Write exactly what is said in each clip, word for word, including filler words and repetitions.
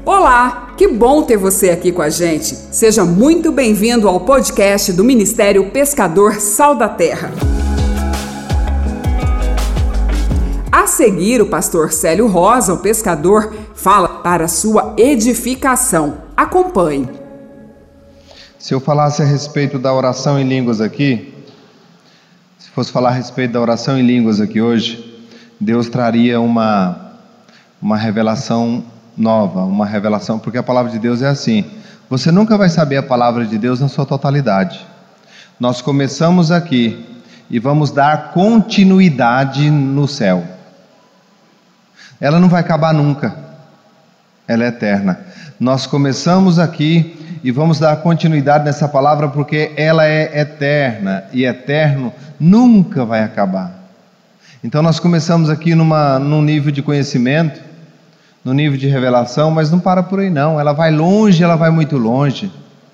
Olá, que bom ter você aqui com a gente. Seja muito bem-vindo ao podcast do Ministério Pescador Sal da Terra. A seguir, o pastor Célio Rosa, o pescador, fala para sua edificação. Acompanhe. Se eu falasse a respeito da oração em línguas aqui, se fosse falar a respeito da oração em línguas aqui hoje, Deus traria uma, uma revelação nova, uma revelação, porque a palavra de Deus é assim, você nunca vai saber a palavra de Deus na sua totalidade. Nós começamos aqui e vamos dar continuidade no céu. Ela não vai acabar nunca, ela é eterna. Nós começamos aqui e vamos dar continuidade nessa palavra porque ela é eterna, e eterno nunca vai acabar. Então nós começamos aqui numa, num nível de conhecimento, no nível de revelação, mas não para por aí não, ela vai longe, ela vai muito longe.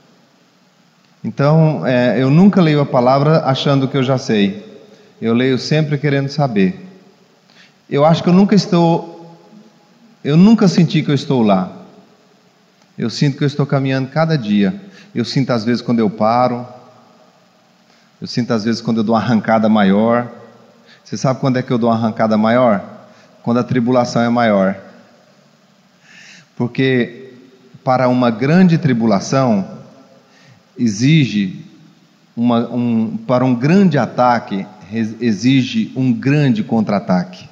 Então, é, eu nunca leio a palavra achando que eu já sei, eu leio sempre querendo saber. Eu acho que eu nunca estou, eu nunca senti que eu estou lá, eu sinto que eu estou caminhando cada dia, eu sinto às vezes quando eu paro, eu sinto às vezes quando eu dou uma arrancada maior. Você sabe quando é que eu dou uma arrancada maior? Quando a tribulação é maior. Porque para uma grande tribulação, exige, uma, um, para um grande ataque, exige um grande contra-ataque.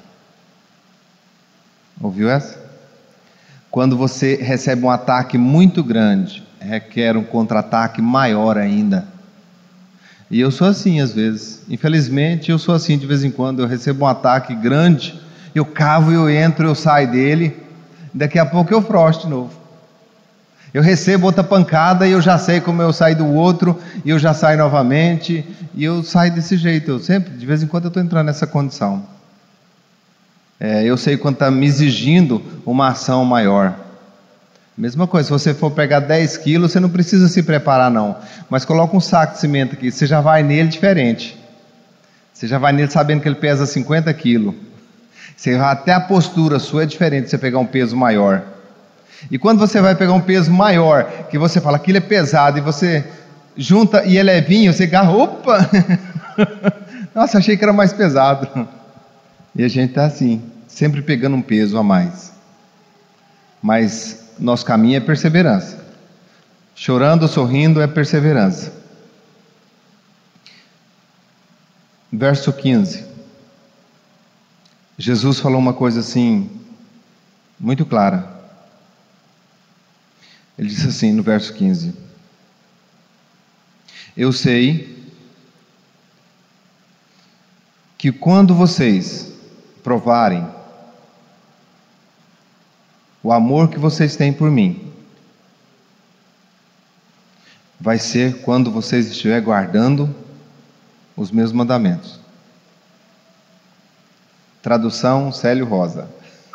Ouviu essa? Quando você recebe um ataque muito grande, requer um contra-ataque maior ainda. E eu sou assim às vezes, infelizmente eu sou assim de vez em quando, eu recebo um ataque grande, eu cavo, eu entro, eu saio dele, daqui a pouco eu frosto de novo. Eu recebo outra pancada e eu já sei como eu saio do outro, e eu já saio novamente, e eu saio desse jeito. Eu sempre, de vez em quando eu estou entrando nessa condição. É, eu sei quando está me exigindo uma ação maior. Mesma coisa, se você for pegar dez quilos, você não precisa se preparar não, mas coloca um saco de cimento aqui, você já vai nele diferente. Você já vai nele sabendo que ele pesa cinquenta quilos. Você vai, até a postura sua é diferente, você pegar um peso maior. E quando você vai pegar um peso maior, que você fala, aquilo é pesado, e você junta e é levinho, você agarra, opa, nossa, achei que era mais pesado. E a gente está assim, sempre pegando um peso a mais. Mas nosso caminho é perseverança. Chorando ou sorrindo é perseverança. Verso quinze. Jesus falou uma coisa assim, muito clara. Ele disse assim no verso quinze: eu sei que quando vocês provarem o amor que vocês têm por mim, vai ser quando vocês estiverem guardando os meus mandamentos. Tradução Célio Rosa.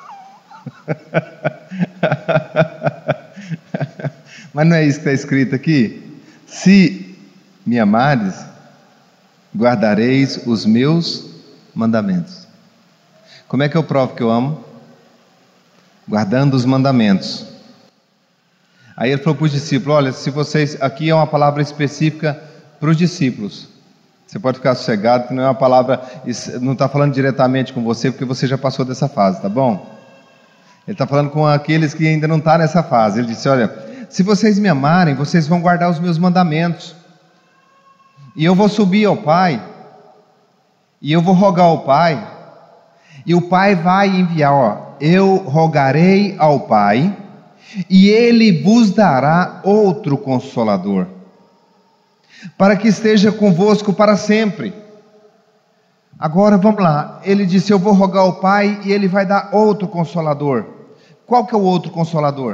Mas não é isso que está escrito aqui? Se me amares, guardareis os meus mandamentos. Como é que eu provo que eu amo? Guardando os mandamentos. Aí ele falou para os discípulos, olha, se vocês, aqui é uma palavra específica para os discípulos. Você pode ficar sossegado, que não é uma palavra, não está falando diretamente com você, porque você já passou dessa fase, tá bom? Ele está falando com aqueles que ainda não estão nessa fase. Ele disse, olha, se vocês me amarem, vocês vão guardar os meus mandamentos. E eu vou subir ao Pai, e eu vou rogar ao Pai, e o Pai vai enviar, ó, eu rogarei ao Pai, e Ele vos dará outro Consolador, para que esteja convosco para sempre. Agora vamos lá, ele disse, eu vou rogar ao Pai e Ele vai dar outro Consolador. Qual que é o outro Consolador?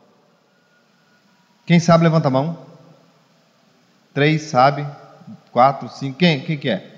Quem sabe, levanta a mão. Três, sabe? Quatro, cinco, quem? Quem que é?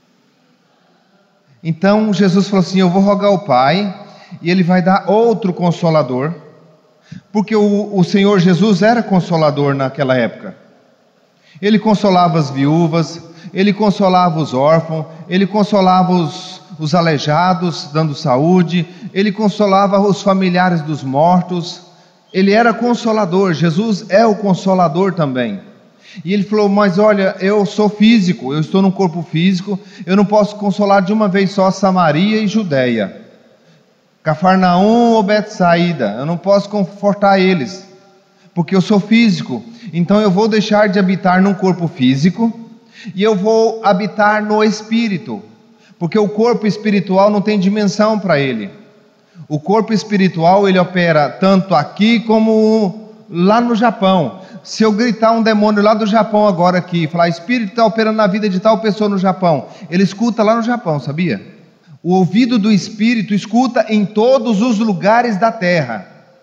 Então Jesus falou assim, eu vou rogar ao Pai e Ele vai dar outro Consolador, porque o, o Senhor Jesus era Consolador naquela época. Ele consolava as viúvas, Ele consolava os órfãos, Ele consolava os, os aleijados, dando saúde, Ele consolava os familiares dos mortos, Ele era consolador, Jesus é o consolador também. E ele falou, mas olha, eu sou físico, eu estou num corpo físico, eu não posso consolar de uma vez só Samaria e Judeia, Cafarnaum ou Betsaída, eu não posso confortar eles, porque eu sou físico. Então eu vou deixar de habitar num corpo físico e eu vou habitar no espírito, porque o corpo espiritual não tem dimensão para ele. O corpo espiritual ele opera tanto aqui como lá no Japão. Se eu gritar um demônio lá do Japão agora aqui, falar, espírito está operando na vida de tal pessoa no Japão, ele escuta lá no Japão, sabia? O ouvido do espírito escuta em todos os lugares da terra.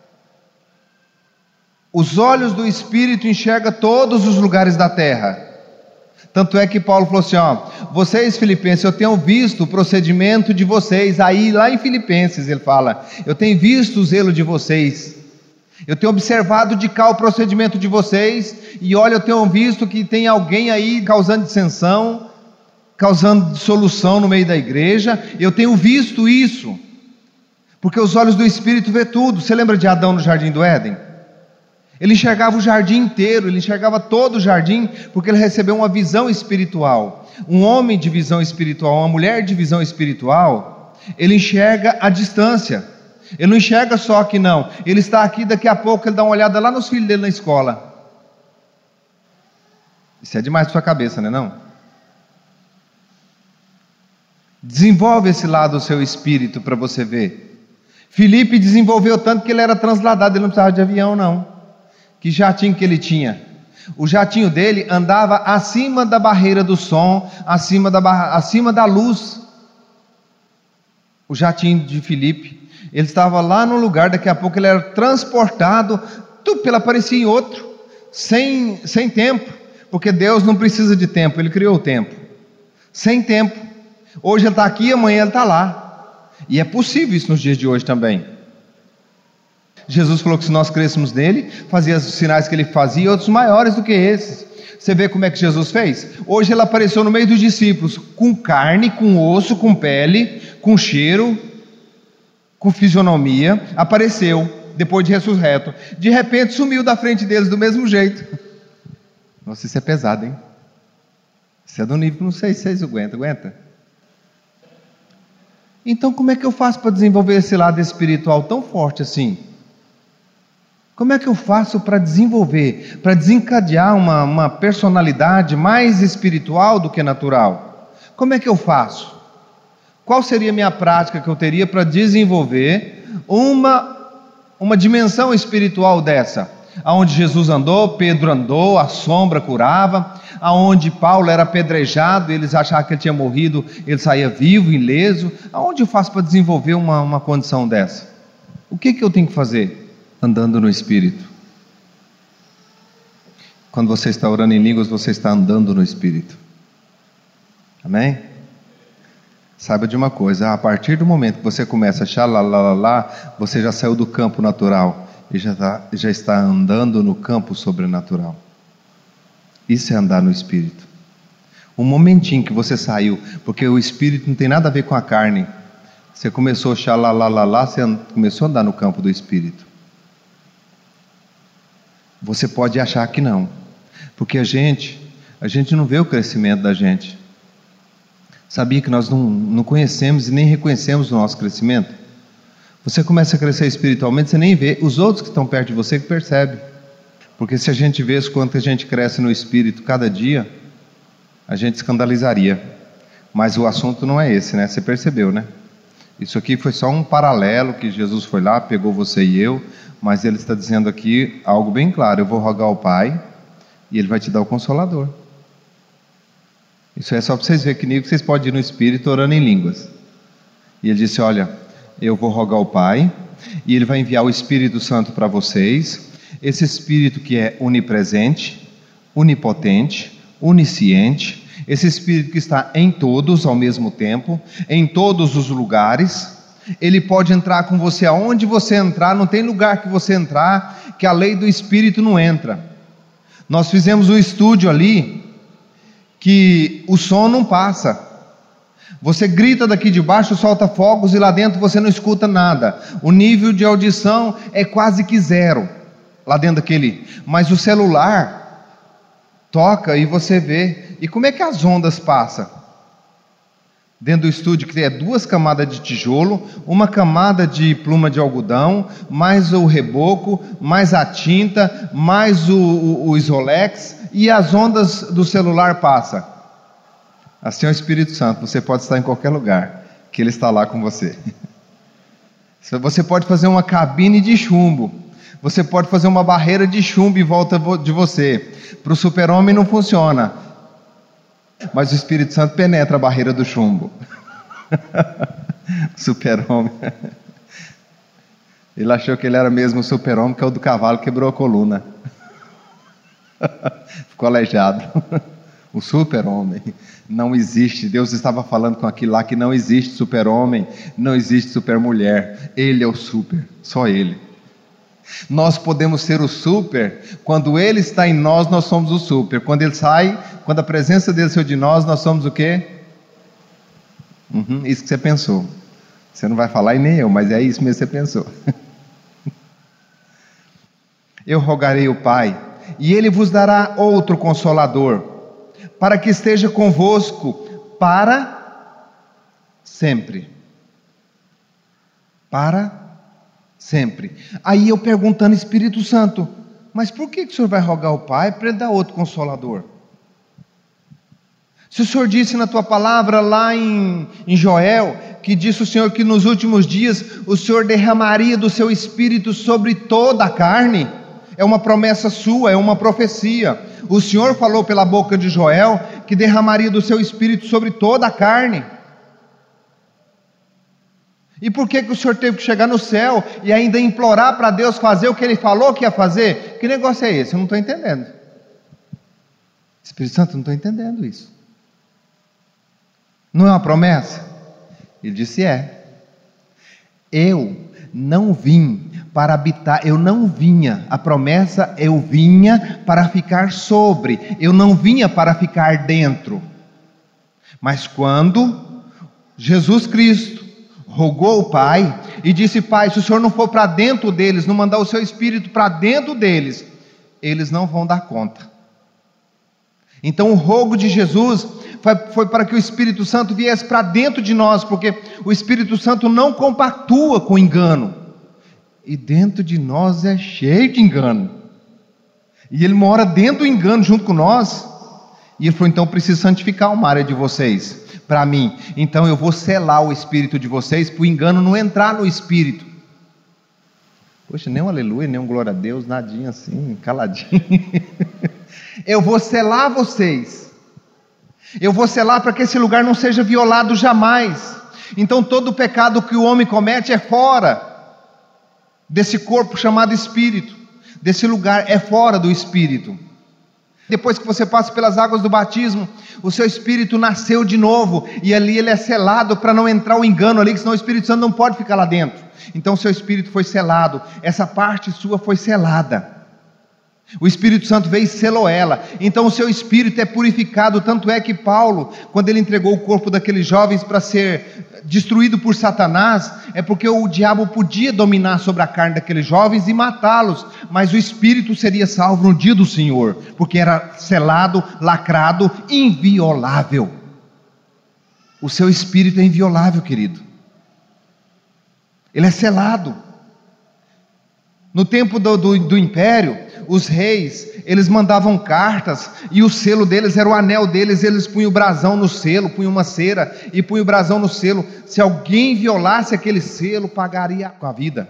Os olhos do espírito enxergam todos os lugares da terra. Tanto é que Paulo falou assim, ó, vocês filipenses, eu tenho visto o procedimento de vocês, aí lá em Filipenses ele fala, eu tenho visto o zelo de vocês, eu tenho observado de cá o procedimento de vocês, e olha, eu tenho visto que tem alguém aí causando dissensão, causando dissolução no meio da igreja, eu tenho visto isso, porque os olhos do Espírito vê tudo. Você lembra de Adão no jardim do Éden? Ele enxergava o jardim inteiro, ele enxergava todo o jardim, porque ele recebeu uma visão espiritual. Um homem de visão espiritual, uma mulher de visão espiritual, ele enxerga a distância, ele não enxerga só aqui não, ele está aqui, daqui a pouco ele dá uma olhada lá nos filhos dele na escola. Isso é demais para sua cabeça, não é não? Desenvolve esse lado do seu espírito para você ver. Filipe desenvolveu tanto que ele era transladado, ele não precisava de avião não. Que jatinho que ele tinha? O jatinho dele andava acima da barreira do som, acima da, barra, acima da luz. O jatinho de Filipe, ele estava lá no lugar, daqui a pouco ele era transportado, tudo pela aparecia em outro, sem, sem tempo, porque Deus não precisa de tempo, Ele criou o tempo, sem tempo. Hoje ele está aqui, amanhã ele está lá, e é possível isso nos dias de hoje também. Jesus falou que se nós crêssemos nele, fazia os sinais que ele fazia e outros maiores do que esses. Você vê como é que Jesus fez? Hoje ele apareceu no meio dos discípulos, com carne, com osso, com pele, com cheiro, com fisionomia, apareceu, depois de ressurreto. De repente sumiu da frente deles do mesmo jeito. Nossa, isso é pesado, hein? Isso é do nível, não sei se vocês aguentam, aguenta? Então como é que eu faço para desenvolver esse lado espiritual tão forte assim? Como é que eu faço para desenvolver, para desencadear uma, uma personalidade mais espiritual do que natural? Como é que eu faço? Qual seria a minha prática que eu teria para desenvolver uma, uma dimensão espiritual dessa? Aonde Jesus andou, Pedro andou, a sombra curava, aonde Paulo era apedrejado, eles achavam que ele tinha morrido, ele saía vivo, ileso. Aonde eu faço para desenvolver uma, uma condição dessa? O que, que eu tenho que fazer? Andando no Espírito. Quando você está orando em línguas, você está andando no Espírito. Amém? Saiba de uma coisa, a partir do momento que você começa a xalalalá, você já saiu do campo natural e já, tá, já está andando no campo sobrenatural. Isso é andar no Espírito. Um momentinho que você saiu, porque o Espírito não tem nada a ver com a carne. Você começou a xalalalá, você começou a andar no campo do Espírito. Você pode achar que não, porque a gente, a gente não vê o crescimento da gente. Sabia que nós não, não conhecemos e nem reconhecemos o nosso crescimento? Você começa a crescer espiritualmente, você nem vê, os outros que estão perto de você que percebem. Porque se a gente vê o quanto a gente cresce no Espírito cada dia, a gente escandalizaria. Mas o assunto não é esse, né? Você percebeu, né? Isso aqui foi só um paralelo que Jesus foi lá, pegou você e eu, mas ele está dizendo aqui algo bem claro: eu vou rogar ao Pai e Ele vai te dar o Consolador. Isso é só para vocês verem que nível vocês podem ir no Espírito orando em línguas. E ele disse: olha, eu vou rogar ao Pai e Ele vai enviar o Espírito Santo para vocês. Esse Espírito que é onipresente, onipotente, onisciente, esse Espírito que está em todos ao mesmo tempo, em todos os lugares. Ele pode entrar com você aonde você entrar, não tem lugar que você entrar que a lei do Espírito não entra. Nós fizemos um estúdio ali que o som não passa. Você grita daqui de baixo, solta fogos e lá dentro você não escuta nada. O nível de audição é quase que zero. lá dentro daquele, mas o celular toca e você vê. E como é que as ondas passam? Dentro do estúdio, que é duas camadas de tijolo, uma camada de pluma de algodão, mais o reboco, mais a tinta, mais o, o, o isolex, e as ondas do celular passam. Assim é o Espírito Santo, você pode estar em qualquer lugar, que Ele está lá com você. Você pode fazer uma cabine de chumbo, você pode fazer uma barreira de chumbo em volta de você. Para o super-homem não funciona, mas o Espírito Santo penetra a barreira do chumbo. Super-homem. Ele achou que ele era mesmo o super-homem, que é o do cavalo que quebrou a coluna. Ficou aleijado. O super-homem não existe. Deus estava falando com aquilo lá que não existe super-homem, não existe super-mulher. Ele é o super, só Ele. Nós podemos ser o super, quando Ele está em nós, nós somos o super. Quando Ele sai, quando a presença dele saiu de nós, nós somos o quê? Uhum, isso que você pensou. Você não vai falar e nem eu, mas é isso mesmo que você pensou. Eu rogarei o Pai, e Ele vos dará outro Consolador, para que esteja convosco para sempre. Para sempre. Aí eu perguntando, Espírito Santo, mas por que, que o Senhor vai rogar ao Pai para Ele dar outro Consolador? Se o Senhor disse na tua palavra lá em, em Joel, que disse o Senhor que nos últimos dias o Senhor derramaria do seu Espírito sobre toda a carne, é uma promessa sua, é uma profecia. O Senhor falou pela boca de Joel que derramaria do seu Espírito sobre toda a carne. E por que, que o Senhor teve que chegar no céu e ainda implorar para Deus fazer o que Ele falou que ia fazer? Que negócio é esse? Eu não estou entendendo. Espírito Santo, eu não estou entendendo isso. Não é uma promessa? Ele disse, é. Eu não vim para habitar, eu não vinha, a promessa, eu vinha para ficar sobre, eu não vinha para ficar dentro. Mas quando Jesus Cristo rogou ao Pai e disse, Pai, se o Senhor não for para dentro deles, não mandar o seu Espírito para dentro deles, eles não vão dar conta. Então o rogo de Jesus foi, foi para que o Espírito Santo viesse para dentro de nós, porque o Espírito Santo não compactua com engano, e dentro de nós é cheio de engano, e Ele mora dentro do engano junto com nós, e Ele falou, então eu preciso santificar uma área de vocês, para mim, então eu vou selar o espírito de vocês, para o engano não entrar no espírito. Poxa, nem um aleluia, nem um glória a Deus, nadinha assim, caladinho. Eu vou selar vocês, eu vou selar para que esse lugar não seja violado jamais. Então todo o pecado que o homem comete é fora desse corpo chamado espírito, desse lugar, é fora do espírito. Depois que você passa pelas águas do batismo, o seu espírito nasceu de novo, e ali ele é selado para não entrar o engano ali, que senão o Espírito Santo não pode ficar lá dentro. Então o seu espírito foi selado, essa parte sua foi selada. O Espírito Santo veio e selou ela, então o seu espírito é purificado. Tanto é que Paulo, quando ele entregou o corpo daqueles jovens para ser destruído por Satanás, é porque o diabo podia dominar sobre a carne daqueles jovens e matá-los, mas o espírito seria salvo no dia do Senhor, porque era selado, lacrado, inviolável. O seu espírito é inviolável, querido, ele é selado. No tempo do, do, do império, os reis, eles mandavam cartas, e o selo deles era o anel deles, eles punham o brasão no selo, punham uma cera, e punham o brasão no selo. Se alguém violasse aquele selo, pagaria com a vida.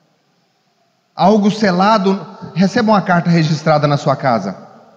Algo selado, receba uma carta registrada na sua casa.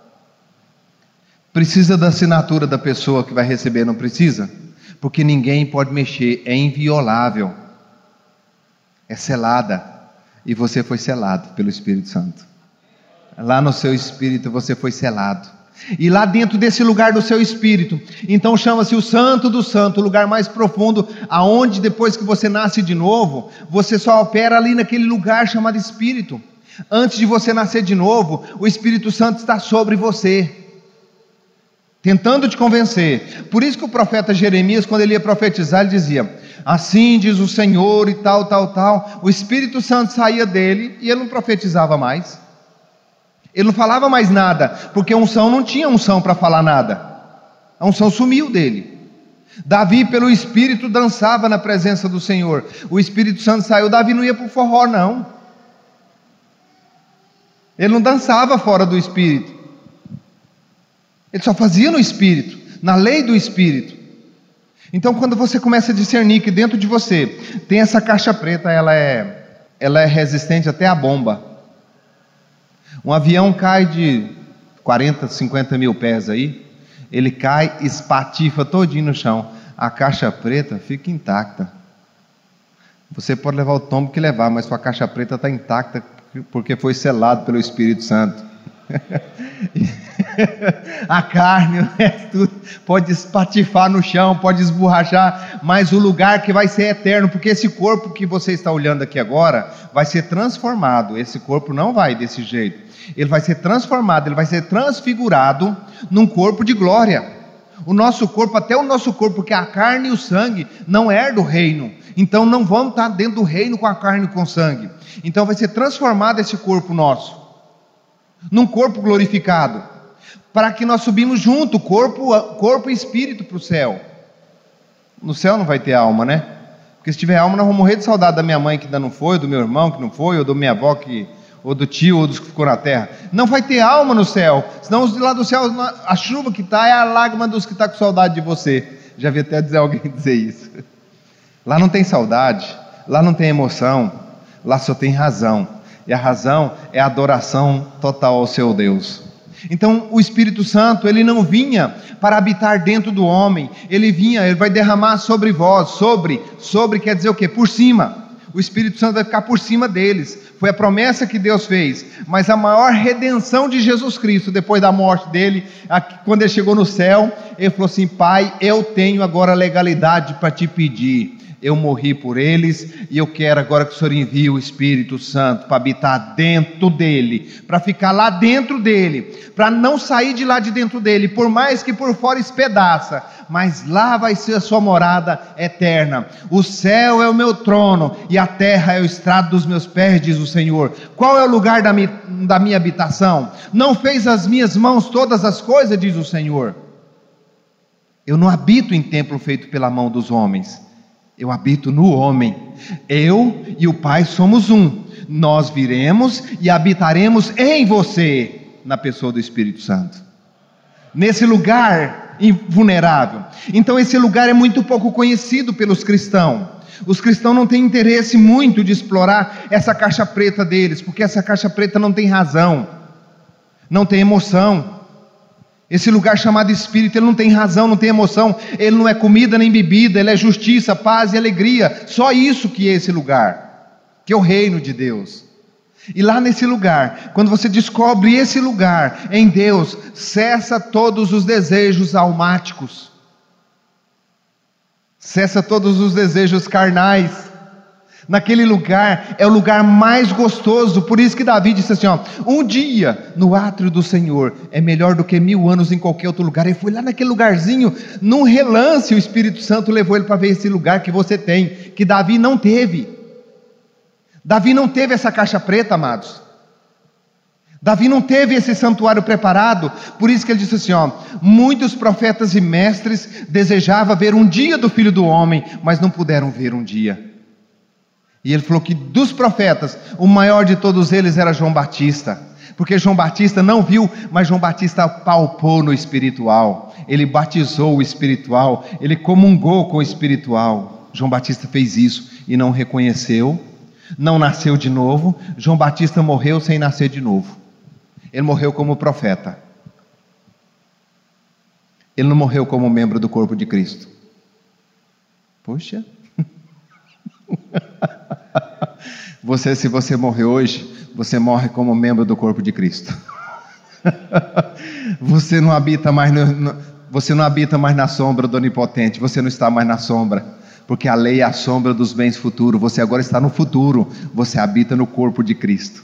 Precisa da assinatura da pessoa que vai receber, não precisa? Porque ninguém pode mexer, é inviolável, é selada, e você foi selado pelo Espírito Santo. Lá no seu espírito você foi selado, e lá dentro desse lugar do seu espírito, então chama-se o Santo do Santo, o lugar mais profundo, aonde depois que você nasce de novo, você só opera ali naquele lugar chamado espírito. Antes de você nascer de novo, o Espírito Santo está sobre você, tentando te convencer. Por isso que o profeta Jeremias, quando ele ia profetizar, ele dizia, assim diz o Senhor e tal, tal, tal. O Espírito Santo saía dele e ele não profetizava mais. Ele não falava mais nada, porque a unção não tinha unção para falar nada. A unção sumiu dele. Davi, pelo Espírito, dançava na presença do Senhor. O Espírito Santo saiu, Davi não ia para o forró, não. Ele não dançava fora do Espírito. Ele só fazia no Espírito, na lei do Espírito. Então, quando você começa a discernir que dentro de você tem essa caixa preta, ela é, ela é resistente até à bomba. Um avião cai de quarenta, cinquenta mil pés aí, ele cai, espatifa todinho no chão. A caixa preta fica intacta. Você pode levar o tombo que levar, mas sua caixa preta está intacta, porque foi selado pelo Espírito Santo. A carne, tudo, pode espatifar no chão, pode esborrachar, mas o lugar que vai ser eterno, porque esse corpo que você está olhando aqui agora vai ser transformado. Esse corpo não vai desse jeito, ele vai ser transformado, ele vai ser transfigurado num corpo de glória. O nosso corpo, até o nosso corpo, porque a carne e o sangue não é do reino, então não vamos estar dentro do reino com a carne e com o sangue. Então vai ser transformado esse corpo nosso num corpo glorificado, para que nós subimos junto, corpo, corpo e espírito, para o céu. No céu não vai ter alma, né? Porque se tiver alma, nós vamos morrer de saudade da minha mãe que ainda não foi, ou do meu irmão que não foi, ou da minha avó que, ou do tio, ou dos que ficou na terra. Não vai ter alma no céu, senão os de lá do céu, a chuva que está é a lágrima dos que estão com saudade de você. Já vi até dizer alguém dizer isso. Lá não tem saudade, lá não tem emoção, lá só tem razão. E a razão é a adoração total ao seu Deus. Então o Espírito Santo, ele não vinha para habitar dentro do homem, ele vinha, ele vai derramar sobre vós, sobre, sobre quer dizer o quê? Por cima. O Espírito Santo vai ficar por cima deles. Foi a promessa que Deus fez. Mas a maior redenção de Jesus Cristo, depois da morte dele, quando ele chegou no céu, ele falou assim: Pai, eu tenho agora legalidade para te pedir. Eu morri por eles e eu quero agora que o Senhor envie o Espírito Santo para habitar dentro dele, para ficar lá dentro dele, para não sair de lá de dentro dele, por mais que por fora espedaça, mas lá vai ser a sua morada eterna. O céu é o meu trono e a terra é o estrado dos meus pés, diz o Senhor. Qual é o lugar da minha, da minha habitação? Não fez as minhas mãos todas as coisas, diz o Senhor. Eu não habito em templo feito pela mão dos homens, eu habito no homem. Eu e o Pai somos um. Nós viremos e habitaremos em você, na pessoa do Espírito Santo, nesse lugar invulnerável. Então esse lugar é muito pouco conhecido pelos cristãos. Os cristãos não têm interesse muito de explorar essa caixa preta deles, porque essa caixa preta não tem razão, não tem emoção. Esse lugar chamado Espírito, ele não tem razão, não tem emoção, ele não é comida nem bebida, ele é justiça, paz e alegria. Só isso que é esse lugar, que é o reino de Deus. E lá nesse lugar, quando você descobre esse lugar em Deus, cessa todos os desejos almáticos, cessa todos os desejos carnais. Naquele lugar é o lugar mais gostoso. Por isso que Davi disse assim, ó, um dia no átrio do Senhor é melhor do que mil anos em qualquer outro lugar. Ele foi lá naquele lugarzinho, num relance o Espírito Santo levou ele para ver esse lugar que você tem, que Davi não teve. Davi não teve essa caixa preta, amados. Davi não teve esse santuário preparado. Por isso que ele disse assim, ó, muitos profetas e mestres desejavam ver um dia do Filho do Homem, mas não puderam ver um dia. E ele falou que dos profetas, o maior de todos eles era João Batista, porque João Batista não viu, mas João Batista palpou no espiritual, ele batizou o espiritual, ele comungou com o espiritual. João Batista fez isso e não reconheceu, não nasceu de novo. João Batista morreu sem nascer de novo, ele morreu como profeta, ele não morreu como membro do corpo de Cristo. Poxa, você, se você morrer hoje, você morre como membro do corpo de Cristo. Você não habita mais no, no, você não habita mais na sombra do Onipotente, você não está mais na sombra, porque a lei é a sombra dos bens futuros. Você agora está no futuro, você habita no corpo de Cristo.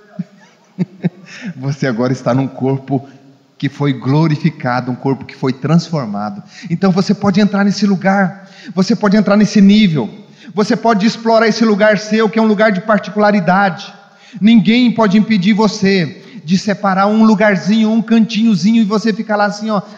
Você agora está num corpo que foi glorificado, um corpo que foi transformado. Então você pode entrar nesse lugar, você pode entrar nesse nível, você pode explorar esse lugar seu, que é um lugar de particularidade. Ninguém pode impedir você de separar um lugarzinho, um cantinhozinho, e você fica lá assim, ó,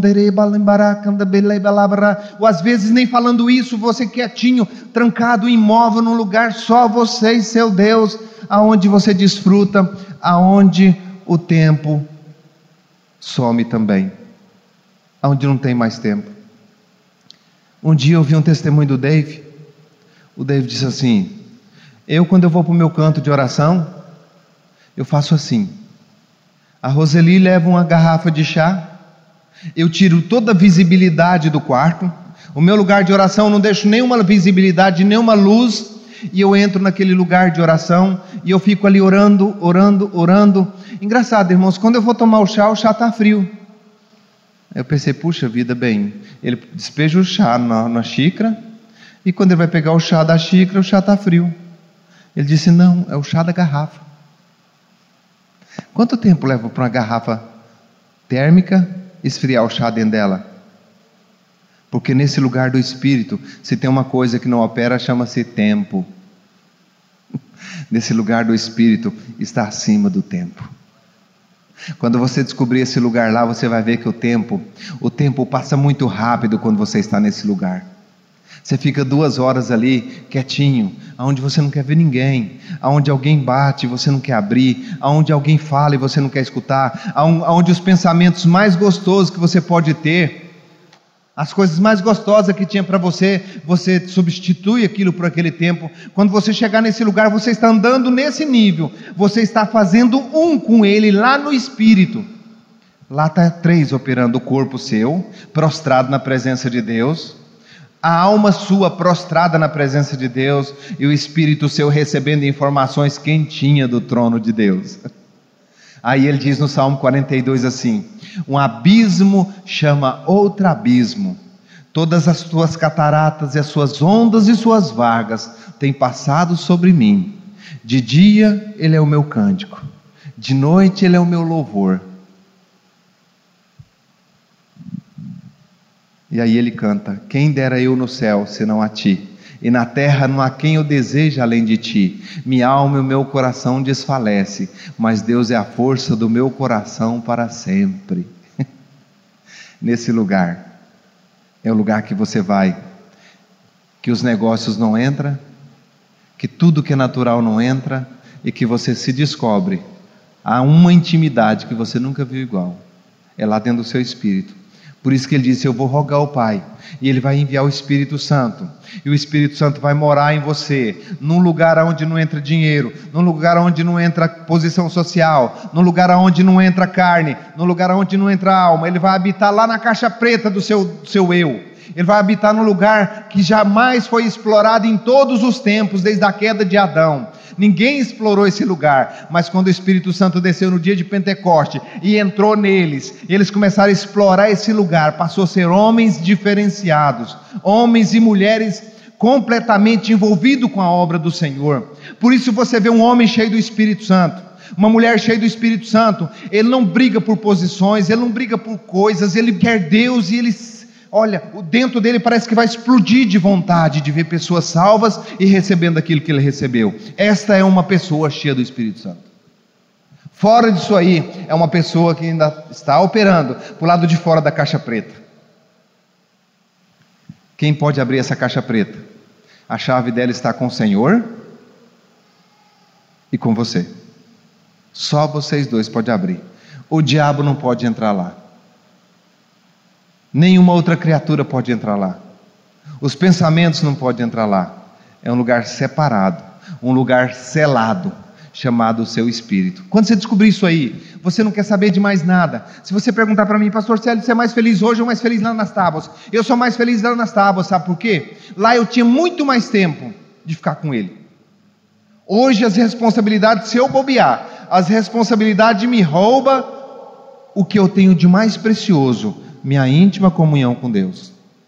ou às vezes nem falando isso, você quietinho, trancado, imóvel, num lugar só você e seu Deus, aonde você desfruta, aonde o tempo some também, aonde não tem mais tempo. Um dia eu vi um testemunho do Dave. O Dave disse assim: eu, quando eu vou para o meu canto de oração, eu faço assim. A Roseli leva uma garrafa de chá, eu tiro toda a visibilidade do quarto, o meu lugar de oração eu não deixo nenhuma visibilidade, nenhuma luz, e eu entro naquele lugar de oração, e eu fico ali orando, orando, orando. Engraçado, irmãos, quando eu vou tomar o chá, o chá está frio. Eu pensei, puxa vida, bem, ele despeja o chá na, na xícara, e quando ele vai pegar o chá da xícara, o chá está frio. Ele disse, não, é o chá da garrafa. Quanto tempo leva para uma garrafa térmica esfriar o chá dentro dela? Porque nesse lugar do Espírito, se tem uma coisa que não opera, chama-se tempo. Nesse lugar do Espírito, está acima do tempo. Quando você descobrir esse lugar lá, você vai ver que o tempo, o tempo passa muito rápido quando você está nesse lugar. Você fica duas horas ali, quietinho, aonde você não quer ver ninguém, aonde alguém bate e você não quer abrir, aonde alguém fala e você não quer escutar, aonde os pensamentos mais gostosos que você pode ter, as coisas mais gostosas que tinha para você, você substitui aquilo por aquele tempo. Quando você chegar nesse lugar, você está andando nesse nível, você está fazendo um com Ele lá no Espírito. Lá está três operando: o corpo seu, prostrado na presença de Deus, a alma sua prostrada na presença de Deus, e o espírito seu recebendo informações quentinhas do trono de Deus. Aí ele diz no Salmo quarenta e dois assim: um abismo chama outro abismo, todas as tuas cataratas e as suas ondas e suas vagas têm passado sobre mim. De dia ele é o meu cântico, de noite ele é o meu louvor. E aí ele canta: quem dera eu no céu, senão a ti, e na terra não há quem eu deseje além de ti. Minha alma e o meu coração desfalece, mas Deus é a força do meu coração para sempre. Nesse lugar, é o lugar que você vai, que os negócios não entram, que tudo que é natural não entra, e que você se descobre, há uma intimidade que você nunca viu igual, é lá dentro do seu espírito. Por isso que ele disse: eu vou rogar ao Pai, e Ele vai enviar o Espírito Santo, e o Espírito Santo vai morar em você, num lugar onde não entra dinheiro, num lugar onde não entra posição social, num lugar onde não entra carne, num lugar onde não entra alma. Ele vai habitar lá na caixa preta do seu, do seu eu. Ele vai habitar num lugar que jamais foi explorado em todos os tempos, desde a queda de Adão. Ninguém explorou esse lugar, mas quando o Espírito Santo desceu no dia de Pentecoste e entrou neles, eles começaram a explorar esse lugar, passou a ser homens diferenciados, homens e mulheres completamente envolvidos com a obra do Senhor. Por isso você vê um homem cheio do Espírito Santo, uma mulher cheia do Espírito Santo, ele não briga por posições, ele não briga por coisas, ele quer Deus, e ele, olha, dentro dele parece que vai explodir de vontade de ver pessoas salvas e recebendo aquilo que ele recebeu. Esta é uma pessoa cheia do Espírito Santo. Fora disso aí, é uma pessoa que ainda está operando para o lado de fora da caixa preta. Quem pode abrir essa caixa preta? A chave dela está com o Senhor e com você. Só vocês dois podem abrir. O diabo não pode entrar lá. Nenhuma outra criatura pode entrar lá. Os pensamentos não podem entrar lá. É um lugar separado, um lugar selado, chamado o seu espírito. Quando você descobrir isso aí, você não quer saber de mais nada. Se você perguntar para mim: pastor Célio, você é mais feliz hoje ou mais feliz lá nas tábuas? Eu sou mais feliz lá nas tábuas, sabe por quê? Lá eu tinha muito mais tempo de ficar com Ele. Hoje as responsabilidades, se eu bobear, as responsabilidades me roubam o que eu tenho de mais precioso: minha íntima comunhão com Deus.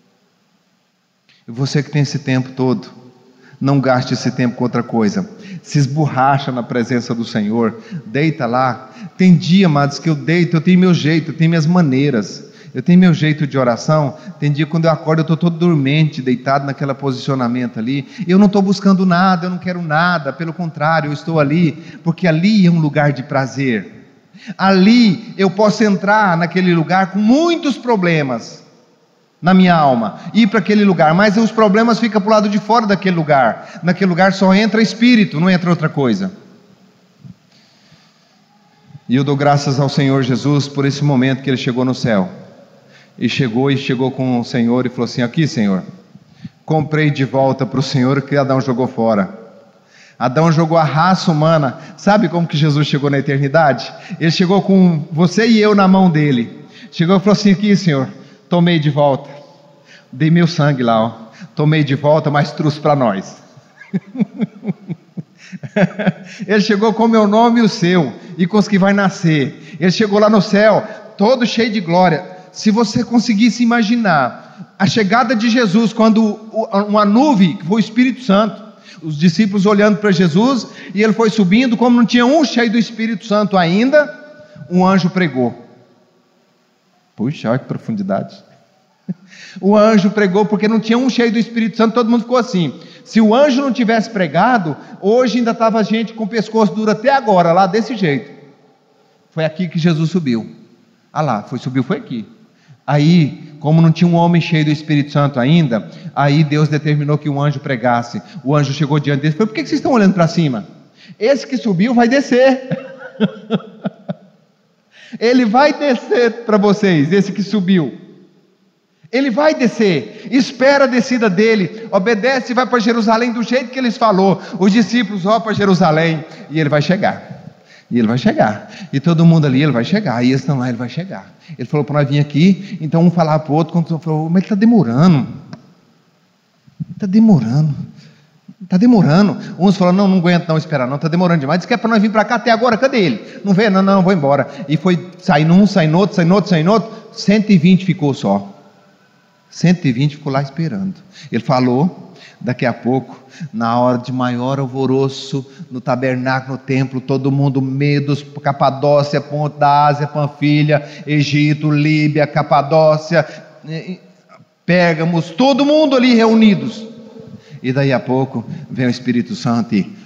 E você que tem esse tempo todo, não gaste esse tempo com outra coisa. Se esborracha na presença do Senhor, deita lá. Tem dia, amados, que eu deito, eu tenho meu jeito, eu tenho minhas maneiras, eu tenho meu jeito de oração. Tem dia quando eu acordo, eu estou todo dormente, deitado naquele posicionamento ali, eu não estou buscando nada, eu não quero nada, pelo contrário, eu estou ali, porque ali é um lugar de prazer. Ali eu posso entrar naquele lugar com muitos problemas na minha alma, ir para aquele lugar, mas os problemas ficam para o lado de fora daquele lugar. Naquele lugar só entra espírito, não entra outra coisa. E eu dou graças ao Senhor Jesus por esse momento que Ele chegou no céu. E chegou e chegou com o Senhor e falou assim: aqui, Senhor, comprei de volta para o Senhor o que Adão jogou fora. Adão jogou a raça humana. Sabe como que Jesus chegou na eternidade? Ele chegou com você e eu na mão dele. Chegou e falou assim: aqui, Senhor, tomei de volta, dei meu sangue lá, ó. Tomei de volta, mas trouxe para nós. Ele chegou com o meu nome e o seu, e com os que vai nascer. Ele chegou lá no céu, todo cheio de glória. Se você conseguisse imaginar a chegada de Jesus, quando uma nuvem, que foi o Espírito Santo, os discípulos olhando para Jesus, e ele foi subindo, como não tinha um cheio do Espírito Santo ainda, um anjo pregou. Puxa, olha que profundidade. O anjo pregou porque não tinha um cheio do Espírito Santo, todo mundo ficou assim. Se o anjo não tivesse pregado, hoje ainda estava a gente com o pescoço duro até agora, lá desse jeito. Foi aqui que Jesus subiu. Ah lá, foi, subiu foi aqui. Aí, como não tinha um homem cheio do Espírito Santo ainda, aí Deus determinou que um anjo pregasse. O anjo chegou diante dele e falou: por que vocês estão olhando para cima? Esse que subiu vai descer. Ele vai descer para vocês, esse que subiu. Ele vai descer, espera a descida dele, obedece e vai para Jerusalém do jeito que ele falou. Os discípulos vão para Jerusalém e ele vai chegar. E ele vai chegar. E todo mundo ali, ele vai chegar. E eles estão lá, ele vai chegar. Ele falou para nós vir aqui, então um falava para o outro, quando falou: mas ele está demorando. Está demorando. Está demorando. Uns falaram: não, não aguento não esperar, não, está demorando demais. Diz que é para nós vir para cá até agora, cadê ele? Não vê? Não, não, vou embora. E foi saindo um, saindo outro, saindo outro, saindo outro. cento e vinte ficou só. cento e vinte ficou lá esperando. Ele falou: daqui a pouco, na hora de maior alvoroço, no tabernáculo, no templo, todo mundo, Medos, Capadócia, Ponto da Ásia, Panfilha, Egito, Líbia, Capadócia, Pérgamos, todo mundo ali reunidos. E daí a pouco vem o Espírito Santo e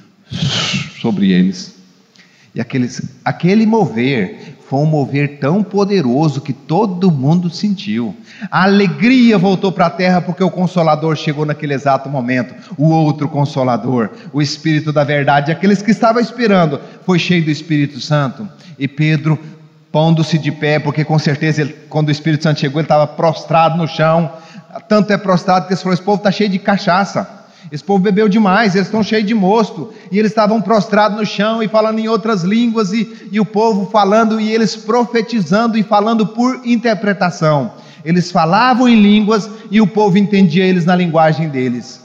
sobre eles. E aqueles, aquele mover foi um mover tão poderoso que todo mundo sentiu. A alegria voltou para a terra porque o Consolador chegou naquele exato momento. O outro Consolador, o Espírito da verdade, aqueles que estavam esperando, foi cheio do Espírito Santo. E Pedro, pondo-se de pé, porque com certeza ele, quando o Espírito Santo chegou, ele estava prostrado no chão. Tanto é prostrado que ele falou: esse povo está cheio de cachaça. Esse povo bebeu demais, eles estão cheios de mosto. E eles estavam prostrados no chão e falando em outras línguas, e, e o povo falando, e eles profetizando e falando por interpretação. Eles falavam em línguas e o povo entendia eles na linguagem deles.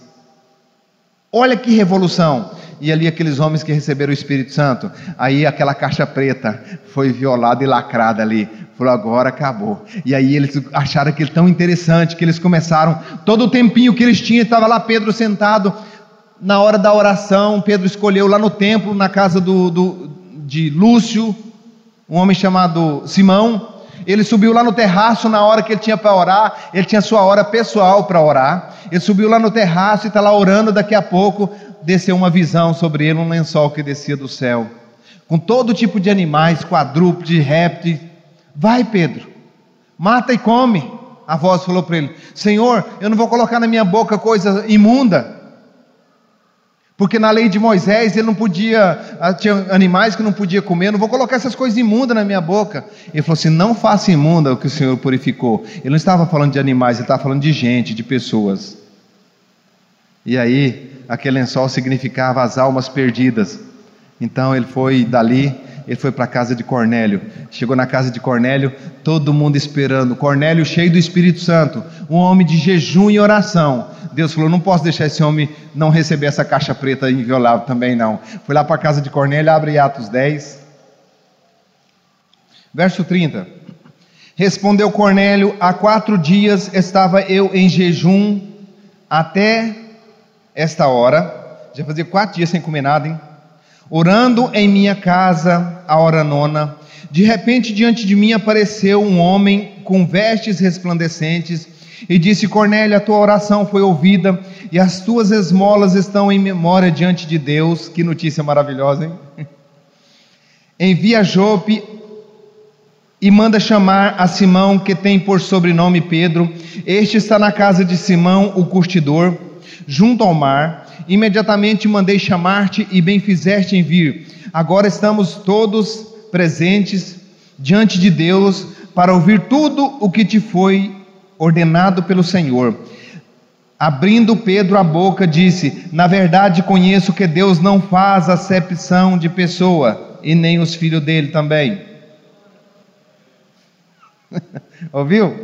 Olha que revolução. E ali aqueles homens que receberam o Espírito Santo, aí aquela caixa preta foi violada e lacrada ali. Falou: agora acabou. E aí eles acharam aquilo tão interessante que eles começaram, todo o tempinho que eles tinham, estava lá Pedro sentado, na hora da oração. Pedro escolheu lá no templo, na casa do, do, de Lúcio, um homem chamado Simão. Ele subiu lá no terraço na hora que ele tinha para orar. Ele tinha sua hora pessoal para orar. Ele subiu lá no terraço e está lá orando. Daqui a pouco desceu uma visão sobre ele, um lençol que descia do céu, com todo tipo de animais, quadrúpedes, répteis. Vai, Pedro, mata e come. A voz falou para ele: Senhor, eu não vou colocar na minha boca coisa imunda, porque na lei de Moisés ele não podia, tinha animais que não podia comer. Eu não vou colocar essas coisas imundas na minha boca. Ele falou assim: não faça imunda o que o Senhor purificou. Ele não estava falando de animais, ele estava falando de gente, de pessoas. E aí aquele lençol significava as almas perdidas. Então ele foi dali, ele foi para a casa de Cornélio. Chegou na casa de Cornélio, todo mundo esperando. Cornélio cheio do Espírito Santo, um homem de jejum e oração. Deus falou: não posso deixar esse homem não receber essa caixa preta inviolável também não. Foi lá para a casa de Cornélio. Abre Atos dez, verso trinta. Respondeu Cornélio: há quatro dias estava eu em jejum até esta hora. Já fazia quatro dias sem comer nada, hein? Orando em minha casa, a hora nona. De repente diante de mim apareceu um homem com vestes resplandecentes e disse: Cornélio, a tua oração foi ouvida e as tuas esmolas estão em memória diante de Deus. Que notícia maravilhosa, hein? Envia a Jope e manda chamar a Simão, que tem por sobrenome Pedro. Este está na casa de Simão, o curtidor, junto ao mar. Imediatamente mandei chamar-te e bem fizeste em vir. Agora estamos todos presentes diante de Deus para ouvir tudo o que te foi ordenado pelo Senhor. Abrindo Pedro a boca, disse: na verdade conheço que Deus não faz acepção de pessoa, e nem os filhos dele também. Ouviu?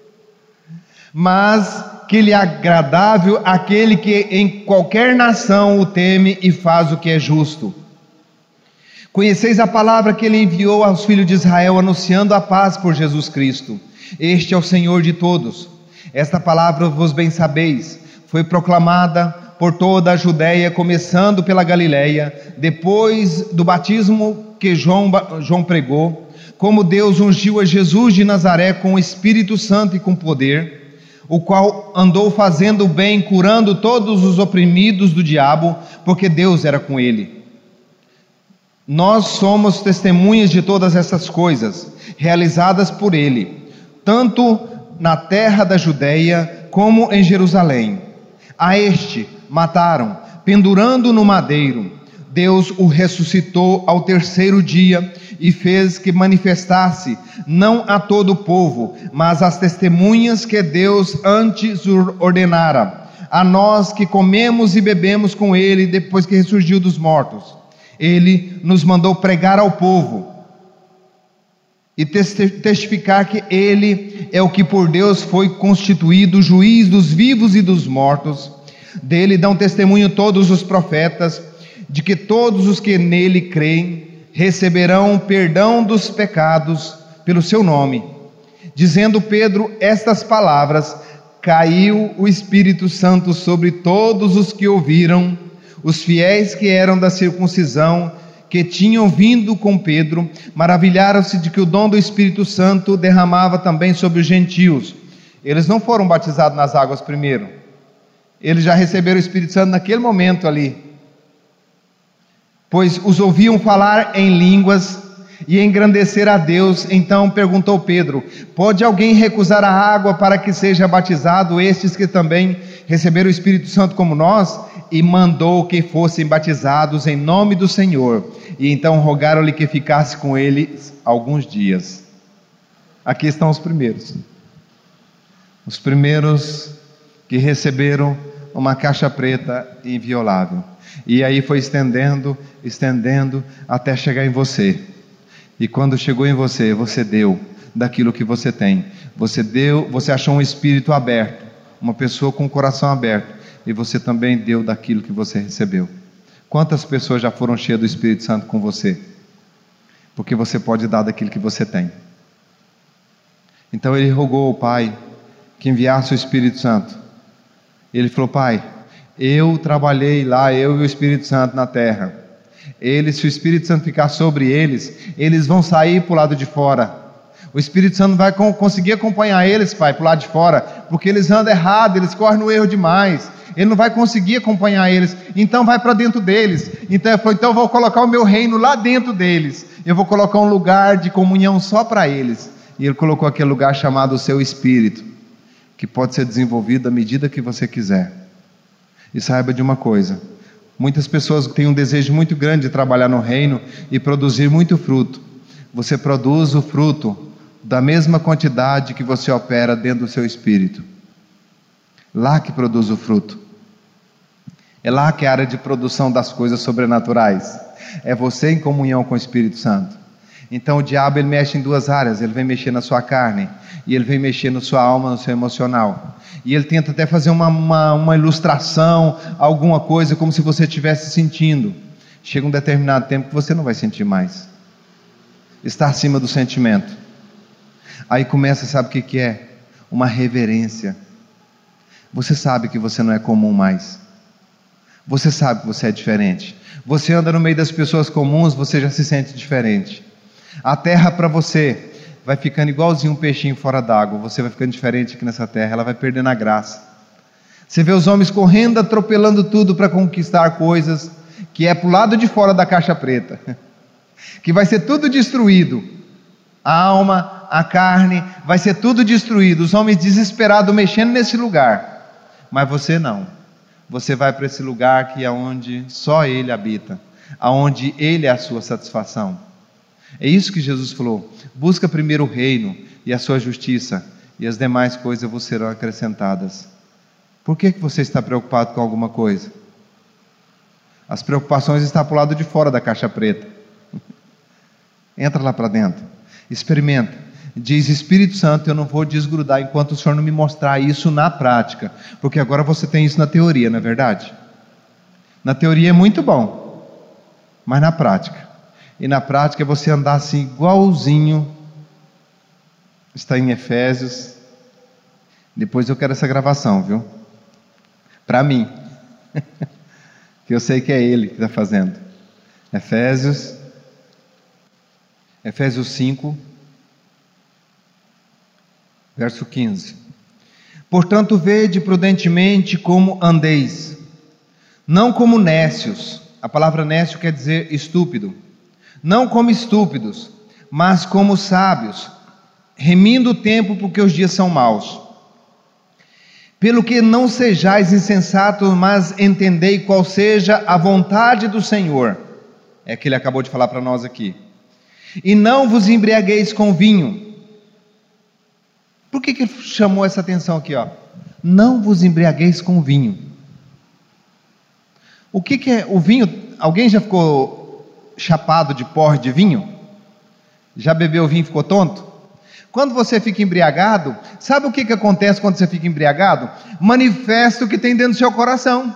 Mas que lhe é agradável aquele que em qualquer nação o teme e faz o que é justo. Conheceis a palavra que ele enviou aos filhos de Israel, anunciando a paz por Jesus Cristo. Este é o Senhor de todos. Esta palavra, vos bem sabeis, foi proclamada por toda a Judéia, começando pela Galileia, depois do batismo que João, João pregou, como Deus ungiu a Jesus de Nazaré com o Espírito Santo e com poder, o qual andou fazendo o bem, curando todos os oprimidos do diabo, porque Deus era com ele. Nós somos testemunhas de todas essas coisas, realizadas por ele, tanto na terra da Judéia, como em Jerusalém. A este mataram, pendurando no madeiro. Deus o ressuscitou ao terceiro dia e fez que manifestasse, não a todo o povo, mas às testemunhas que Deus antes ordenara, a nós que comemos e bebemos com ele depois que ressurgiu dos mortos. Ele nos mandou pregar ao povo e testificar que ele é o que por Deus foi constituído juiz dos vivos e dos mortos. Dele dão testemunho todos os profetas, de que todos os que nele creem receberão perdão dos pecados pelo seu nome. Dizendo Pedro estas palavras, caiu o Espírito Santo sobre todos os que ouviram. Os fiéis que eram da circuncisão, que tinham vindo com Pedro, maravilharam-se de que o dom do Espírito Santo derramava também sobre os gentios. Eles não foram batizados nas águas primeiro, eles já receberam o Espírito Santo naquele momento ali, pois os ouviam falar em línguas e engrandecer a Deus. Então perguntou Pedro: pode alguém recusar a água para que seja batizado estes que também receberam o Espírito Santo como nós? E mandou que fossem batizados em nome do Senhor, e então rogaram-lhe que ficasse com eles alguns dias. Aqui estão os primeiros, os primeiros que receberam uma caixa preta inviolável, e aí foi estendendo, estendendo, até chegar em você. E quando chegou em você, você deu daquilo que você tem, você deu, você achou um espírito aberto, uma pessoa com o coração aberto, e você também deu daquilo que você recebeu. Quantas pessoas já foram cheias do Espírito Santo com você? Porque você pode dar daquilo que você tem. Então ele rogou ao Pai que enviasse o Espírito Santo. Ele falou: Pai, eu trabalhei lá, eu e o Espírito Santo na terra. Eles, se o Espírito Santo ficar sobre eles, eles vão sair para o lado de fora. O Espírito Santo vai conseguir acompanhar eles, Pai, para o lado de fora, porque eles andam errado, eles correm no erro demais. Ele não vai conseguir acompanhar eles, então vai para dentro deles. Então ele falou: então eu vou colocar o meu reino lá dentro deles, eu vou colocar um lugar de comunhão só para eles. E ele colocou aquele lugar chamado o seu Espírito, que pode ser desenvolvido à medida que você quiser. E saiba de uma coisa: muitas pessoas têm um desejo muito grande de trabalhar no reino e produzir muito fruto. Você produz o fruto da mesma quantidade que você opera dentro do seu espírito. Lá que produz o fruto. É lá que é a área de produção das coisas sobrenaturais. É você em comunhão com o Espírito Santo. Então o diabo, ele mexe em duas áreas. Ele vem mexer na sua carne, e ele vem mexer na sua alma, no seu emocional. E ele tenta até fazer uma, uma, uma ilustração, alguma coisa como se você estivesse sentindo. Chega um determinado tempo que você não vai sentir mais. Está acima do sentimento. Aí começa, sabe o que, que é? Uma reverência. Você sabe que você não é comum mais. Você sabe que você é diferente. Você anda no meio das pessoas comuns, você já se sente diferente. A terra para você vai ficando igualzinho um peixinho fora d'água. Você vai ficando diferente aqui nessa terra, ela vai perdendo a graça. Você vê os homens correndo, atropelando tudo para conquistar coisas que é para o lado de fora da caixa preta, que vai ser tudo destruído. A alma, a carne, vai ser tudo destruído. Os homens desesperados mexendo nesse lugar. Mas você não. Você vai para esse lugar que é onde só Ele habita, aonde Ele é a sua satisfação. É isso que Jesus falou: busca primeiro o reino e a sua justiça, e as demais coisas vos serão acrescentadas. Por que que você está preocupado com alguma coisa? As preocupações estão para o lado de fora da caixa preta. Entra lá para dentro, experimenta. Diz: Espírito Santo, eu não vou desgrudar enquanto o Senhor não me mostrar isso na prática. Porque agora você tem isso na teoria, não é verdade? Na teoria é muito bom, mas na prática. E na prática é você andar assim, igualzinho. Está em Efésios. Depois eu quero essa gravação, viu? Para mim. Que eu sei que é Ele que está fazendo. Efésios. Efésios cinco. Verso quinze. Portanto, vede prudentemente como andeis, não como nécios. A palavra nécio quer dizer estúpido. Não como estúpidos, mas como sábios, remindo o tempo, porque os dias são maus. Pelo que não sejais insensatos, mas entendei qual seja a vontade do Senhor. É que ele acabou de falar para nós aqui. E não vos embriagueis com vinho. Por que que ele chamou essa atenção aqui, ó? Não vos embriagueis com vinho. O que que é o vinho? Alguém já ficou chapado de porre de vinho? Já bebeu vinho e ficou tonto? Quando você fica embriagado, sabe o que que acontece quando você fica embriagado? Manifesta o que tem dentro do seu coração.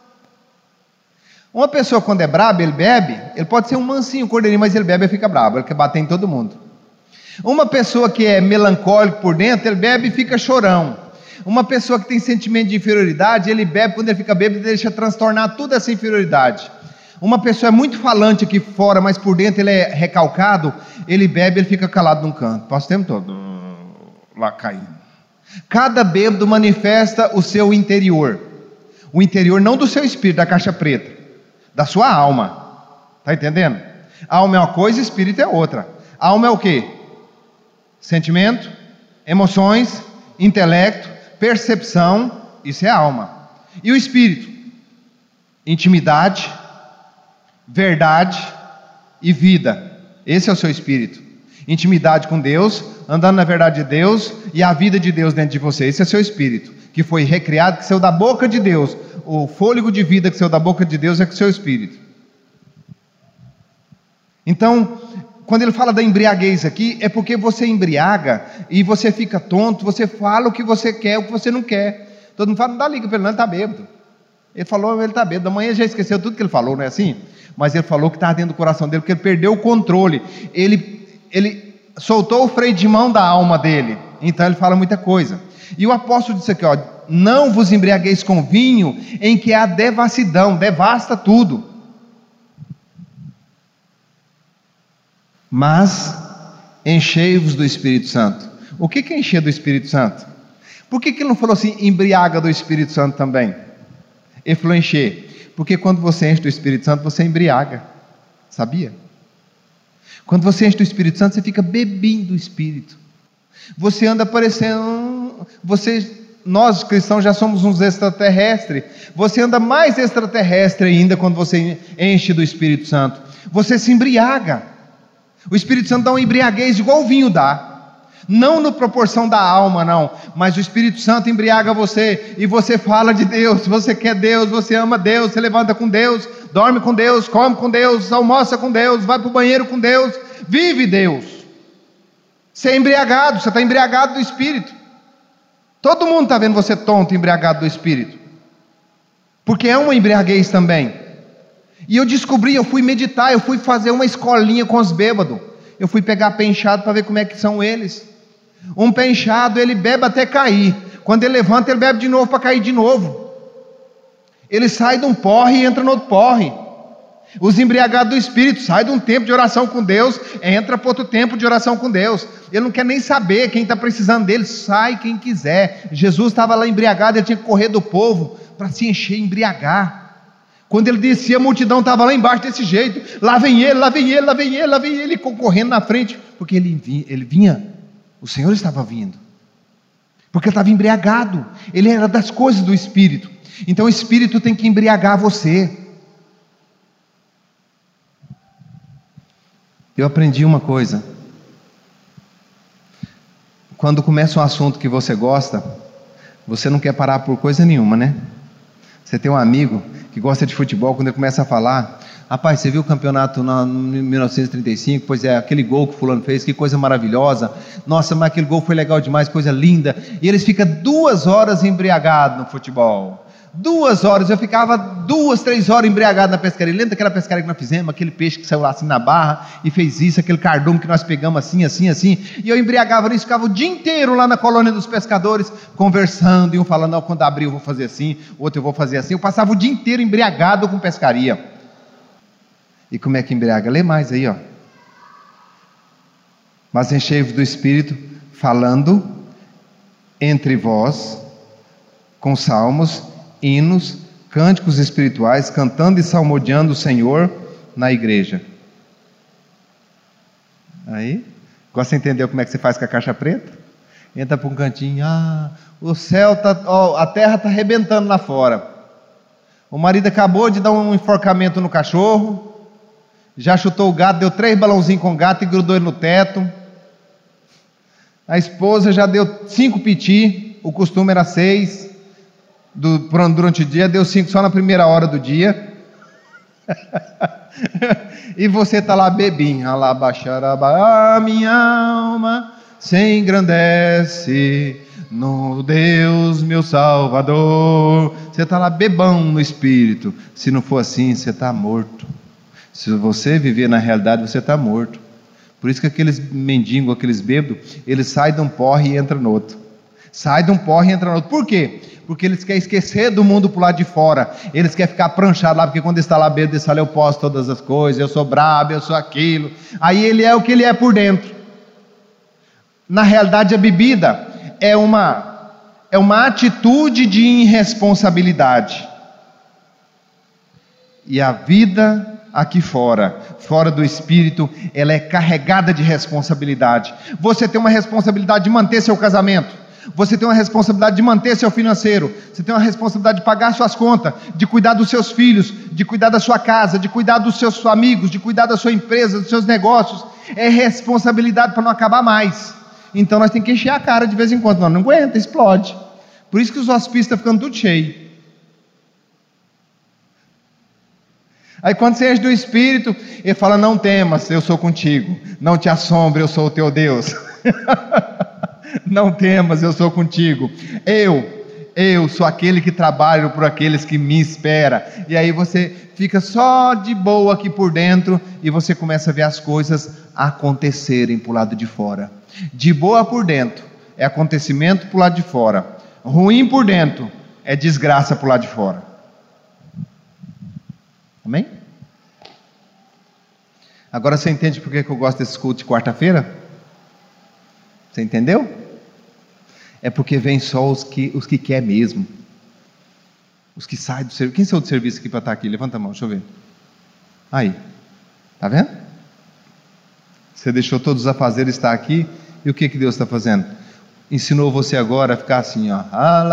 Uma pessoa, quando é braba, ele bebe, ele pode ser um mansinho, cordeirinho, mas ele bebe e fica brabo, ele quer bater em todo mundo. Uma pessoa que é melancólico por dentro, ele bebe e fica chorão. Uma pessoa que tem sentimento de inferioridade, ele bebe, quando ele fica bêbado, ele deixa transtornar toda essa inferioridade. Uma pessoa é muito falante aqui fora, mas por dentro ele é recalcado, ele bebe, ele fica calado num canto, passa o tempo todo lá caindo. Cada bêbado manifesta o seu interior. O interior não do seu espírito, da caixa preta, da sua alma. Está entendendo? A alma é uma coisa, espírito é outra. A alma é o quê? Sentimento, emoções, intelecto, percepção, isso é alma. E o espírito? Intimidade, verdade e vida. Esse é o seu espírito. Intimidade com Deus, andando na verdade de Deus, e a vida de Deus dentro de você. Esse é o seu espírito, que foi recriado, que saiu da boca de Deus. O fôlego de vida que saiu da boca de Deus é com o seu espírito. Então, quando ele fala da embriaguez aqui, é porque você embriaga e você fica tonto, você fala o que você quer, o que você não quer. Todo mundo fala: não dá liga para ele, não, ele está bêbado. Ele falou, ele está bêbado. Amanhã já esqueceu tudo que ele falou, não é assim? Mas ele falou que está dentro do coração dele, porque ele perdeu o controle. Ele, ele soltou o freio de mão da alma dele. Então ele fala muita coisa. E o apóstolo disse aqui, ó: não vos embriagueis com vinho, em que há devassidão, devasta tudo. Mas enchei-vos do Espírito Santo. O que que é encher do Espírito Santo? Por que que ele não falou assim, embriaga do Espírito Santo também? Ele falou encher, porque quando você enche do Espírito Santo, você embriaga, sabia? Quando você enche do Espírito Santo, você fica bebendo o Espírito. Você anda parecendo, você, nós cristãos já somos uns extraterrestres. Você anda mais extraterrestre ainda quando você enche do Espírito Santo. Você se embriaga. O Espírito Santo dá uma embriaguez igual o vinho dá. Não na proporção da alma, não. Mas o Espírito Santo embriaga você. E você fala de Deus. Você quer Deus, você ama Deus. Você levanta com Deus, dorme com Deus, come com Deus, almoça com Deus, vai para o banheiro com Deus. Vive Deus. Você é embriagado, você está embriagado do Espírito. Todo mundo está vendo você tonto, embriagado do Espírito. Porque é uma embriaguez também. E eu descobri, eu fui meditar, eu fui fazer uma escolinha com os bêbados. Eu fui pegar pé inchado para ver como é que são eles. Um pé inchado, ele bebe até cair. Quando ele levanta, ele bebe de novo para cair de novo. Ele sai de um porre e entra no outro porre. Os embriagados do Espírito saem de um tempo de oração com Deus, entra para outro tempo de oração com Deus. Ele não quer nem saber quem está precisando dele, sai quem quiser. Jesus estava lá embriagado, ele tinha que correr do povo para se encher, embriagar. Quando ele descia, a multidão estava lá embaixo desse jeito. Lá vem ele, lá vem ele, lá vem ele, lá vem ele, correndo na frente. Porque ele vinha, ele vinha, o Senhor estava vindo. Porque ele estava embriagado. Ele era das coisas do Espírito. Então o Espírito tem que embriagar você. Eu aprendi uma coisa. Quando começa um assunto que você gosta, você não quer parar por coisa nenhuma, né? Você tem um amigo que gosta de futebol, quando ele começa a falar, rapaz, você viu o campeonato em mil novecentos e trinta e cinco? Pois é, aquele gol que o fulano fez, que coisa maravilhosa. Nossa, mas aquele gol foi legal demais, coisa linda. E eles ficam duas horas embriagados no futebol. Duas horas, eu ficava duas, três horas embriagado na pescaria. Lembra daquela pescaria que nós fizemos? Aquele peixe que saiu lá assim na barra e fez isso, aquele cardume que nós pegamos assim, assim, assim. E eu embriagava nisso, ficava o dia inteiro lá na colônia dos pescadores, conversando, e um falando, não, quando abrir eu vou fazer assim, o outro eu vou fazer assim. Eu passava o dia inteiro embriagado com pescaria. E como é que embriaga? Lê mais aí, ó. Mas enchei-vos do Espírito, falando entre vós, com salmos, hinos, cânticos espirituais, cantando e salmodiando o Senhor na igreja. Aí, gosta de entender como é que você faz com a caixa preta? Entra para um cantinho, ah, o céu tá, ó, a terra está arrebentando lá fora. O marido acabou de dar um enforcamento no cachorro, já chutou o gato, deu três balãozinhos com o gato e grudou ele no teto. A esposa já deu cinco piti, o costume era seis. Do, durante o dia, deu cinco só na primeira hora do dia. E você está lá bebinho, a minha alma se engrandece no Deus meu Salvador. Você está lá bebão no Espírito. Se não for assim, você está morto. Se você viver na realidade, você está morto. Por isso que aqueles mendigos, aqueles bêbados, eles saem de um porre e entram no outro. Sai de um porre e entra no outro. Por quê? Porque eles querem esquecer do mundo para o lado de fora. Eles querem ficar pranchados lá, porque quando está lá bêbado, eles falam, eu posso todas as coisas, eu sou brabo, eu sou aquilo. Aí ele é o que ele é por dentro. Na realidade, a bebida é uma, é uma atitude de irresponsabilidade. E a vida aqui fora, fora do Espírito, ela é carregada de responsabilidade. Você tem uma responsabilidade de manter seu casamento. Você tem uma responsabilidade de manter seu financeiro. Você tem uma responsabilidade de pagar suas contas, de cuidar dos seus filhos, de cuidar da sua casa, de cuidar dos seus amigos, de cuidar da sua empresa, dos seus negócios. É responsabilidade para não acabar mais. Então nós temos que encher a cara de vez em quando. Não, não aguenta, explode. Por isso que os hospícios estão ficando tudo cheio. Aí quando você enche do Espírito, ele fala, não temas, eu sou contigo. Não te assombre, eu sou o teu Deus. Não temas, eu sou contigo. Eu, eu sou aquele que trabalho por aqueles que me esperam. E aí você fica só de boa aqui por dentro e você começa a ver as coisas acontecerem para o lado de fora. De boa por dentro é acontecimento para o lado de fora. Ruim por dentro é desgraça para o lado de fora. Amém? Agora você entende por que eu gosto desse culto de quarta-feira? Você entendeu? É porque vem só os que, os que quer mesmo. Os que saem do serviço. Quem saiu do serviço aqui para estar aqui? Levanta a mão, deixa eu ver. Aí, tá vendo? Você deixou todos os afazeres estar aqui. E o que, que Deus está fazendo? Ensinou você agora a ficar assim, ó.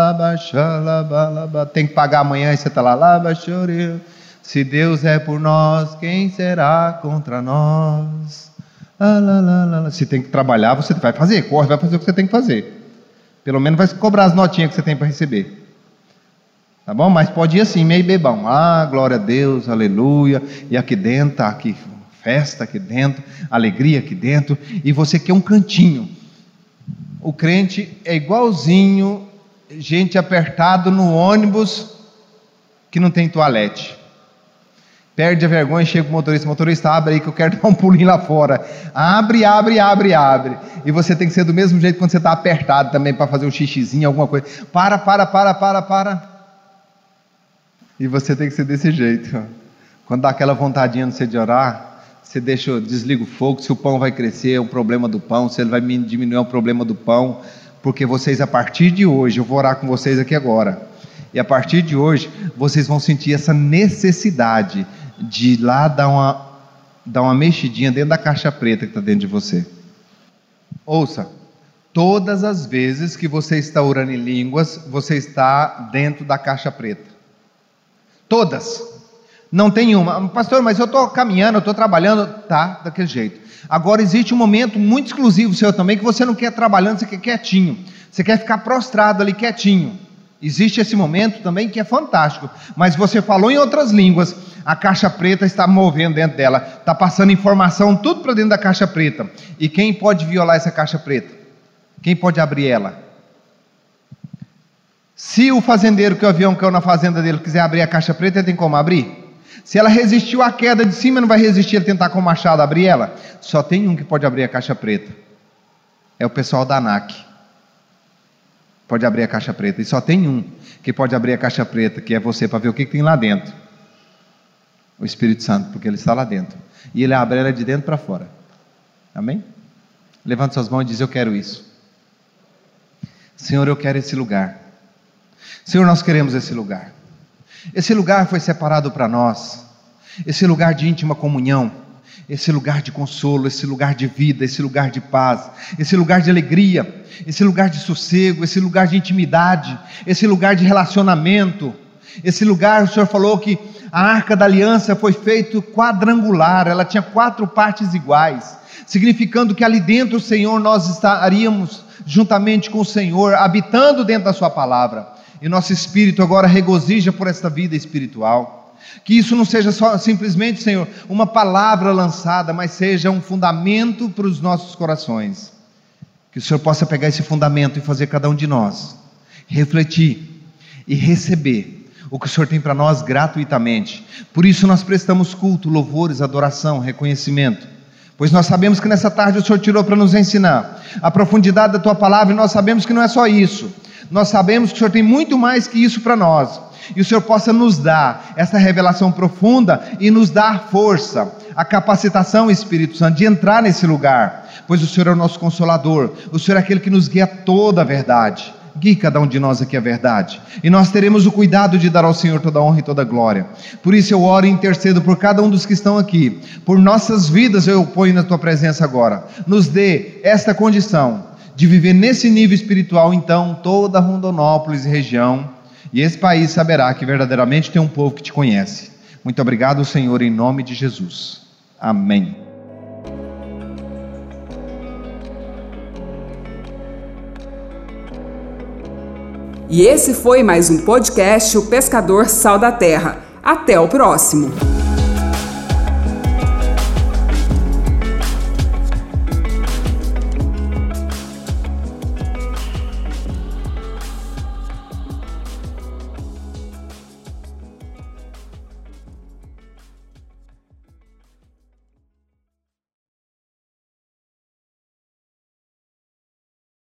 Tem que pagar amanhã e você está lá. Se Deus é por nós, quem será contra nós? Se tem que trabalhar, você vai fazer. Corre, vai fazer o que você tem que fazer. Pelo menos vai cobrar as notinhas que você tem para receber. Tá bom? Mas pode ir assim, meio bebão. Ah, glória a Deus, aleluia. E aqui dentro, tá aqui, festa aqui dentro, alegria aqui dentro. E você quer um cantinho. O crente é igualzinho gente apertado no ônibus que não tem toalete. Perde a vergonha e chega o motorista. O motorista, abre aí que eu quero dar um pulinho lá fora. Abre, abre, abre, abre. E você tem que ser do mesmo jeito quando você está apertado também para fazer um xixizinho, alguma coisa. Para, para, para, para, para. E você tem que ser desse jeito. Quando dá aquela vontadinha de você de orar, você deixa, desliga o fogo. Se o pão vai crescer, é um problema do pão. Se ele vai diminuir, é um problema do pão. Porque vocês, a partir de hoje, eu vou orar com vocês aqui agora. E a partir de hoje, vocês vão sentir essa necessidade de ir lá dar uma, dar uma mexidinha dentro da caixa preta que está dentro de você. Ouça, todas as vezes que você está orando em línguas, você está dentro da caixa preta. Todas. Não tem uma. Pastor, mas eu estou caminhando, eu estou trabalhando. Tá, daquele jeito. Agora existe um momento muito exclusivo seu também, que você não quer trabalhando, você quer quietinho. Você quer ficar prostrado ali quietinho. Existe esse momento também que é fantástico. Mas você falou em outras línguas, a caixa preta está movendo dentro dela. Está passando informação tudo para dentro da caixa preta. E quem pode violar essa caixa preta? Quem pode abrir ela? Se o fazendeiro que o avião caiu na fazenda dele quiser abrir a caixa preta, ele tem como abrir? Se ela resistiu à queda de cima, não vai resistir ele tentar com o machado abrir ela? Só tem um que pode abrir a caixa preta. É o pessoal da ANAC. Pode abrir a caixa preta. E só tem um que pode abrir a caixa preta, que é você, para ver o que, que tem lá dentro. O Espírito Santo, porque ele está lá dentro. E ele abre ela de dentro para fora. Amém? Levante suas mãos e diz: eu quero isso. Senhor, eu quero esse lugar. Senhor, nós queremos esse lugar. Esse lugar foi separado para nós. Esse lugar de íntima comunhão. Esse lugar de consolo, esse lugar de vida, esse lugar de paz, esse lugar de alegria, esse lugar de sossego, esse lugar de intimidade, esse lugar de relacionamento. Esse lugar, o Senhor falou que a Arca da Aliança foi feita quadrangular, ela tinha quatro partes iguais, significando que ali dentro, Senhor, nós estaríamos juntamente com o Senhor, habitando dentro da sua palavra, e nosso espírito agora regozija por esta vida espiritual. Que isso não seja só simplesmente, Senhor, uma palavra lançada, mas seja um fundamento para os nossos corações. Que o Senhor possa pegar esse fundamento e fazer cada um de nós refletir e receber o que o Senhor tem para nós gratuitamente. Por isso nós prestamos culto, louvores, adoração, reconhecimento, pois nós sabemos que nessa tarde o Senhor tirou para nos ensinar a profundidade da Tua Palavra, e nós sabemos que não é só isso. Nós sabemos que o Senhor tem muito mais que isso para nós. E o Senhor possa nos dar essa revelação profunda e nos dar força, a capacitação, Espírito Santo, de entrar nesse lugar, pois o Senhor é o nosso Consolador, o Senhor é aquele que nos guia a toda a verdade. Guie cada um de nós aqui a verdade, e nós teremos o cuidado de dar ao Senhor toda a honra e toda a glória. Por isso eu oro e intercedo por cada um dos que estão aqui, por nossas vidas eu ponho na Tua presença agora. Nos dê esta condição de viver nesse nível espiritual, então toda Rondonópolis e região, e esse país saberá que verdadeiramente tem um povo que Te conhece. Muito obrigado, Senhor, em nome de Jesus. Amém. E esse foi mais um podcast, O Pescador Sal da Terra. Até o próximo.